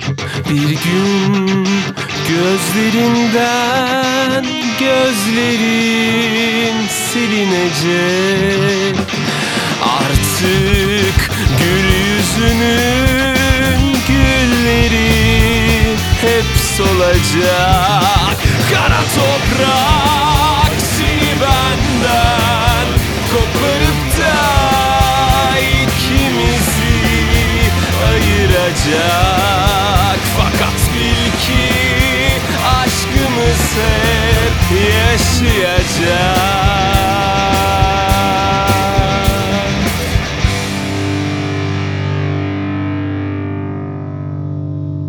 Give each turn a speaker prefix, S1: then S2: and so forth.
S1: Bir gün gözlerinden gözlerin silinecek. Artık gül yüzünün gülleri hep solacak. Kara toprak seni benden koparıp da ikimizi ayıracak. Fakat bil ki aşkımız hep yaşayacak.